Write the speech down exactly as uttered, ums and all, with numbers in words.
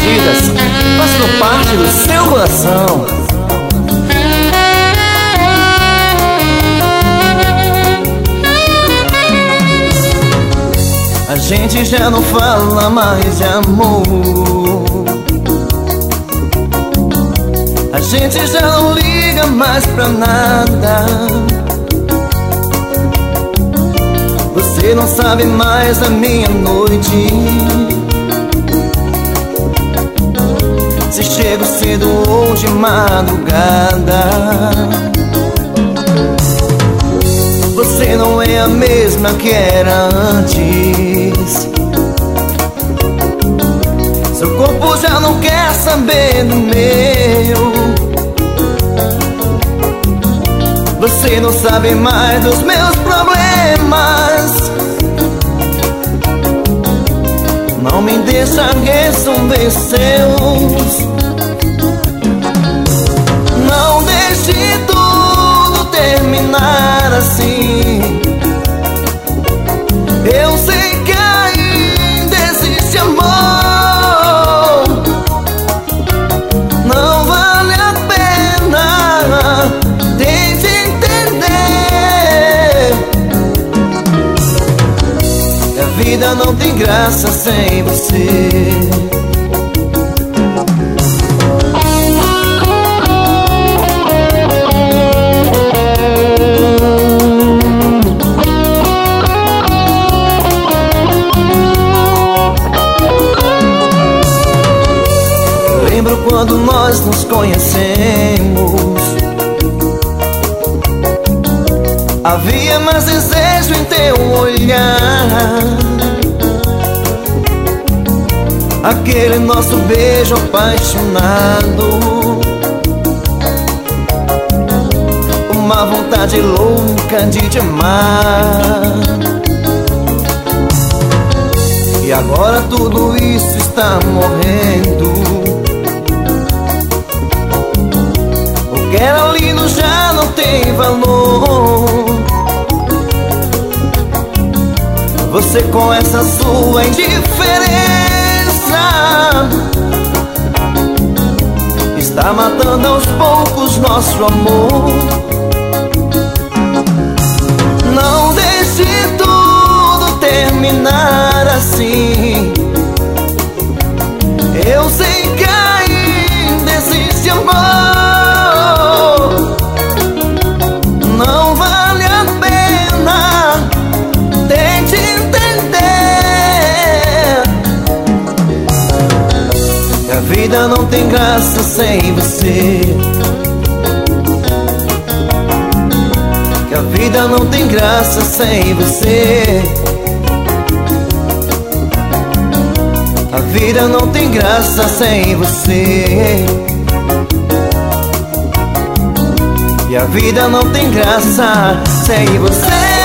batidas, fazendo parte do seu coração. A gente já não fala mais de amor, a gente já não liga mais pra nada. Você não sabe mais da minha noite, se chego cedo ou de madrugada. Você não é a mesma que era antes, seu corpo já não quer saber do meu. Você não sabe mais dos meus problemas, não me deixa resolver os seus. Não deixe tudo terminar assim. Eu sei que ainda existe amor, não vale a pena, tente entender que a vida não tem graça sem você. Lembro quando nós nos conhecemos, havia mais desejo em teu olhar. Aquele nosso beijo apaixonado, uma vontade louca de te amar. E agora tudo isso está morrendo, o que era lindo já não tem valor. Você com essa sua indiferença está matando aos poucos nosso amor. Não deixe tudo terminar assim. Eu sei que ainda existe amor, não vale a pena, tente entender que a vida não tem graça sem você, que a vida não tem graça sem você, a vida não tem graça sem você, e a vida não tem graça sem você.